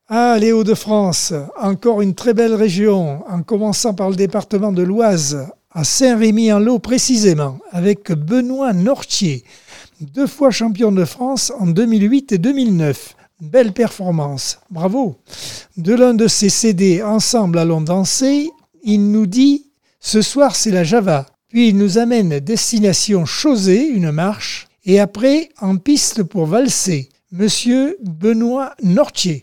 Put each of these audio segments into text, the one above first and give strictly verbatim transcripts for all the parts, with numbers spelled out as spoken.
Ah, les Hauts-de-France, encore une très belle région, en commençant par le département de l'Oise, à Saint-Rémy-en-Lot précisément, avec Benoît Nortier, deux fois champion de France en deux mille huit et deux mille neuf. Belle performance, bravo. De l'un de ses C D, Ensemble allons danser, il nous dit « Ce soir c'est la Java ». Puis il nous amène destination Chausée, une marche, et après en piste pour valser. Monsieur Benoît Nortier.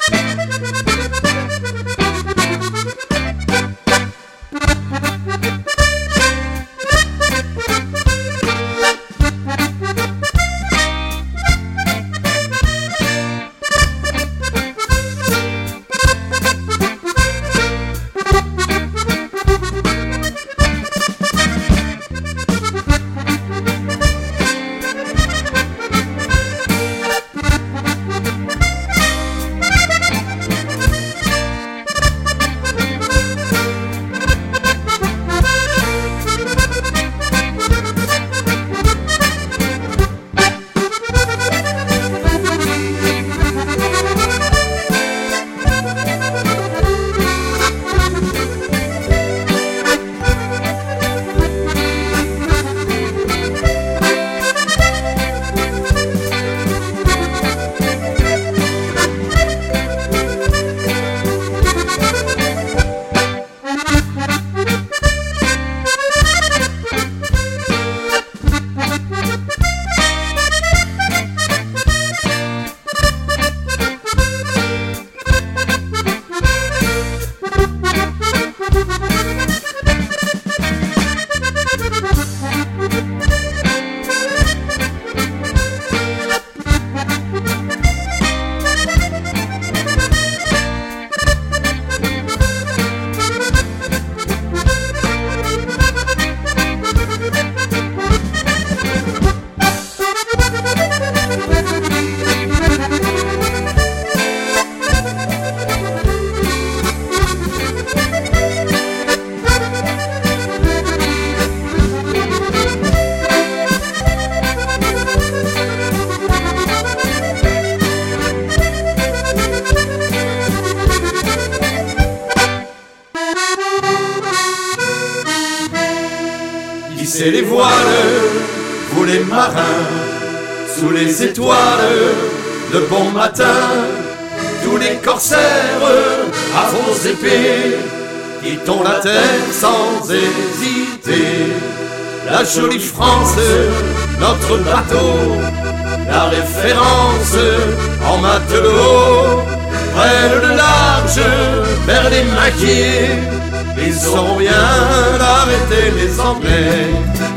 Hissez les voiles, vous les marins, sous les étoiles, de bon matin, tous les corsaires à vos épées, quittons la terre sans hésiter. La jolie France, notre bateau, la référence en matelot, prennent le large vers les maquis. Ils sauront bien d'arrêter les Anglais.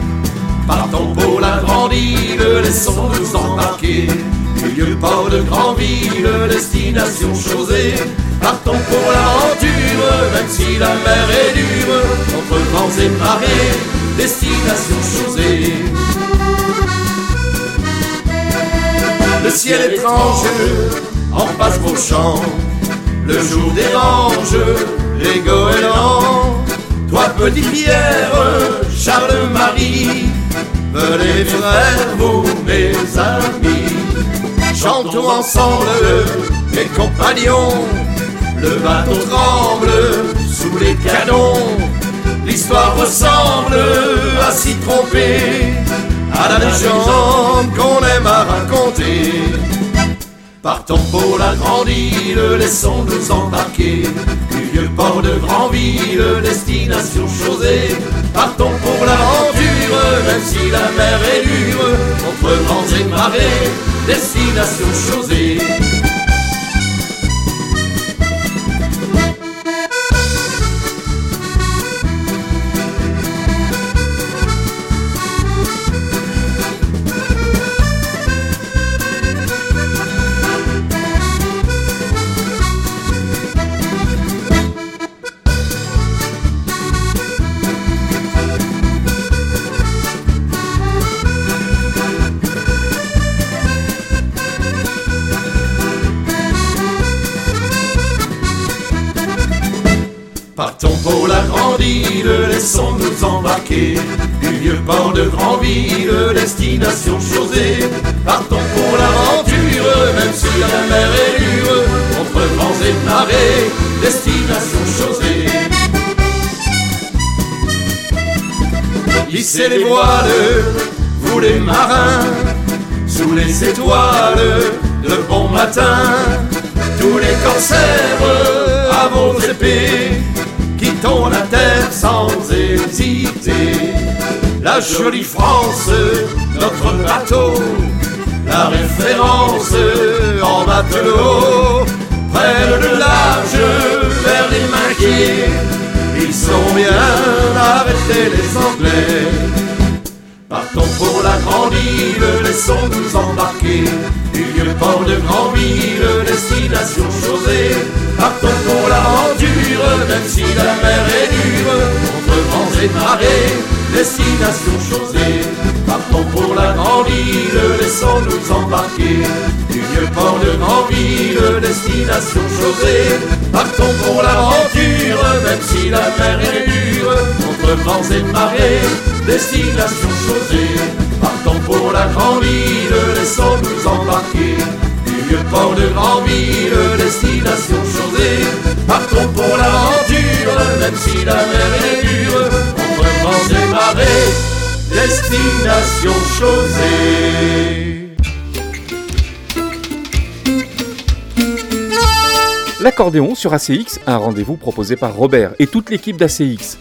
Partons pour la grande île, laissons-nous embarquer. Du vieux port de Granville, destination Chausée. Partons pour l'aventure, même si la mer est dure. Entre vents et marées, destination Chausée. Le ciel étrange en passe vos champs. Le jour dérange les goélands. Toi petit Pierre, Charles-Marie, venez frères, vous mes amis. Chantons ensemble, mes compagnons. Le bateau tremble sous les canons. L'histoire ressemble à s'y tromper, à la légende qu'on aime à raconter. Partons pour la grande île, laissons-nous embarquer. Du vieux port de Granville, destination Chausée. Partons pour l'aventure, même si la mer est dure. Contre vents et marées, destination Chausée. Partons pour la grande île, laissons-nous embarquer. Du vieux port de Granville, destination Chausée. Partons pour l'aventure, même si la mer est dure. Contre vents destination Chausey. Hissez les voiles, vous les marins, sous les étoiles de bon matin, tous les corsaires à vos épées, quittons la terre sans hésiter. La jolie France, notre bateau, la référence en matelot, prennent le large vers les Minquiers. Ils sont bien arrêtés les Anglais. Partons pour la grande île, laissons-nous embarquer du vieux port de Granville, destination Chausey. Partons pour l'aventure, même si la mer est dure, contre vents et marées, destination Chausey. Partons pour la grande île, laissons-nous embarquer du vieux port de Granville, destination Chausey. Partons pour l'aventure, même si la mer est dure, contre vents et marées, destination Chausey. Partons pour la grande île, laissons-nous embarquer du vieux port de Granville, destination Chausey. Partons pour l'aventure, même si la mer est dure, contre vents et marées, destination Chausey. L'accordéon sur A C X, un rendez-vous proposé par Robert et toute l'équipe d'A C X.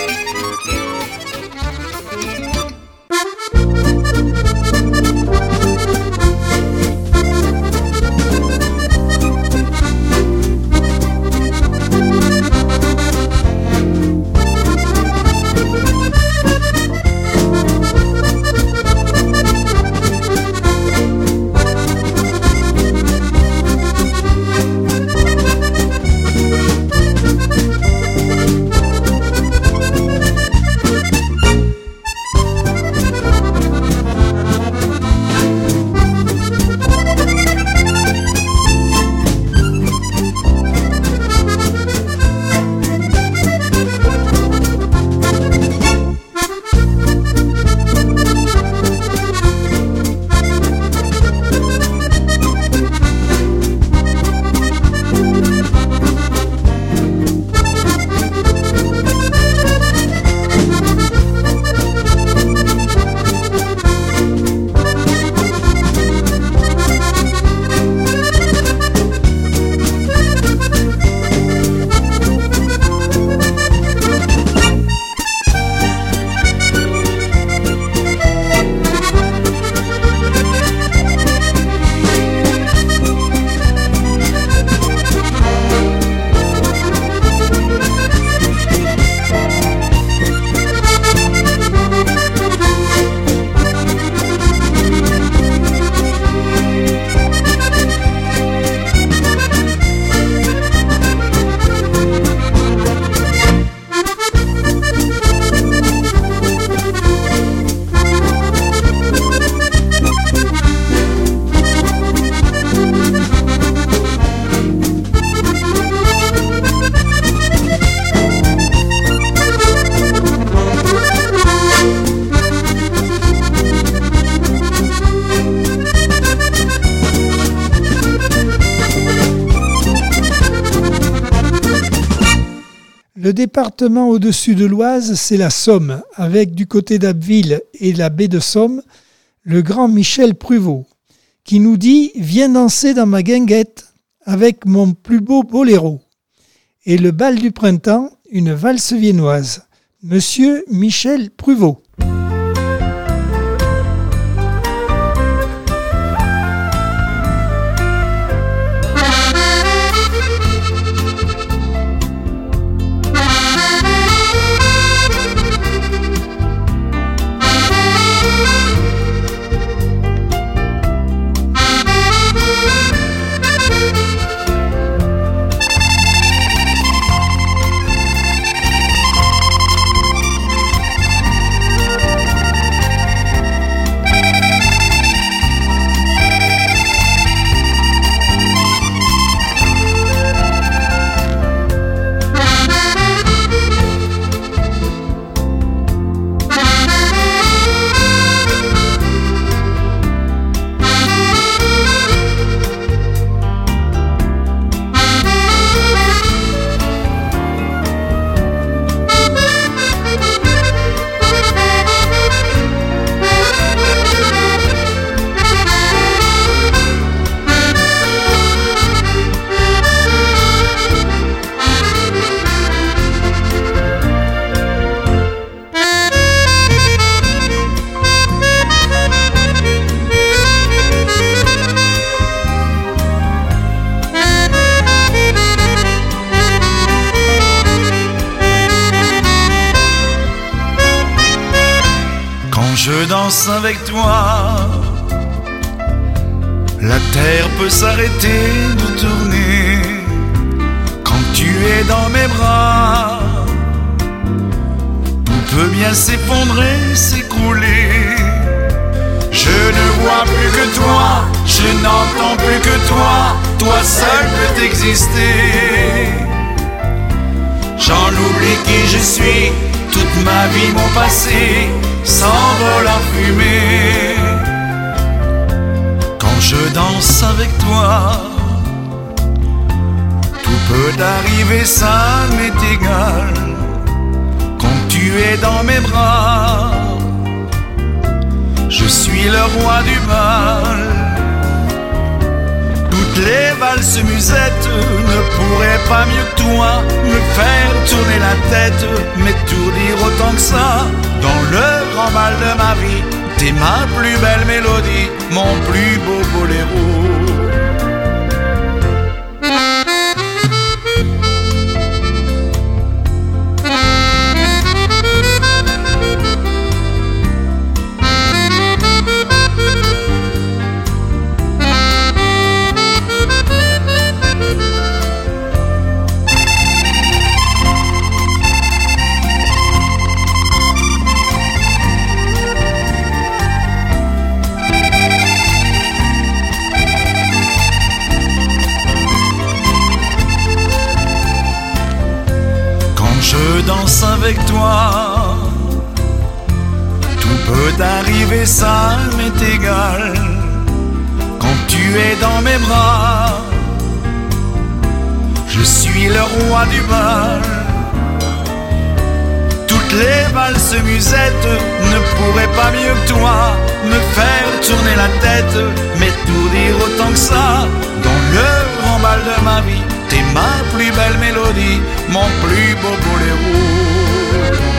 Le département au-dessus de l'Oise, c'est la Somme, avec du côté d'Abbeville et la baie de Somme, le grand Michel Pruvot, qui nous dit « Viens danser dans ma guinguette avec mon plus beau boléro ». Et le bal du printemps, une valse viennoise. Monsieur Michel Pruvot. Thank you. je danse avec toi, la terre peut s'arrêter de tourner. Quand tu es dans mes bras, tout peut bien s'effondrer, s'écrouler. Je ne vois plus que toi, je n'entends plus que toi, toi seul peut exister. J'en oublie qui je suis, toute ma vie, mon passé s'envole en fumée. Quand je danse avec toi, tout peut arriver, ça m'est égal. Quand tu es dans mes bras, je suis le roi du bal. Toutes les valses musettes ne pourraient pas mieux que toi me faire tourner la tête, m'étourdir autant que ça. Dans le grand bal de ma vie, t'es ma plus belle mélodie, mon plus beau boléro. Je danse avec toi, tout peut arriver, ça m'est égal. Quand tu es dans mes bras, je suis le roi du bal. Toutes les valses musettes ne pourraient pas mieux que toi me faire tourner la tête, m'étourdir autant que ça. Dans le grand bal de ma vie, t'es ma plus belle mélodie, mon plus beau boléro.